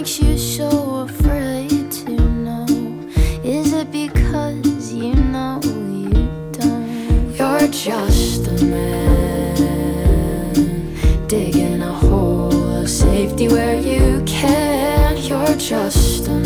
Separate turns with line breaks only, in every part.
makes you so afraid to know? Is it because you know you don't? You're just a man digging a hole of safety where you can. You're just a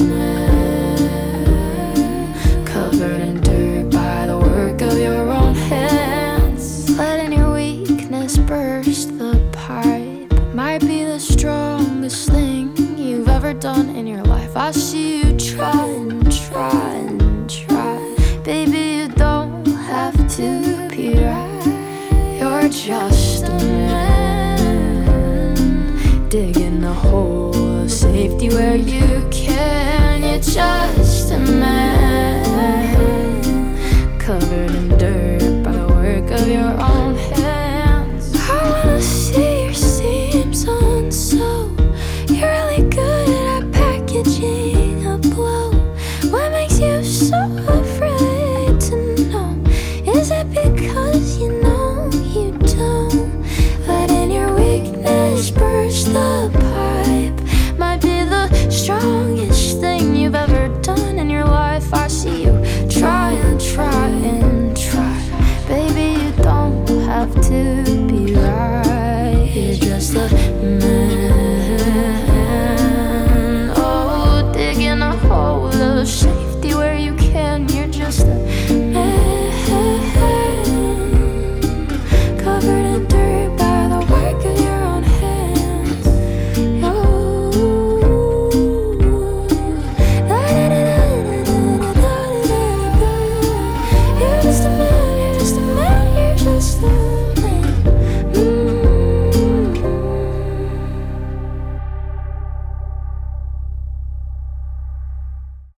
man covered in dirt by the work of your own hands. Letting your weakness burst the pipe might be the strongest thing you've ever done in your life. I see you try and try and try. Baby, you don't have to be right. You're just a man digging a hole of safety where you can. You're just a man covered in dirt by the work of your own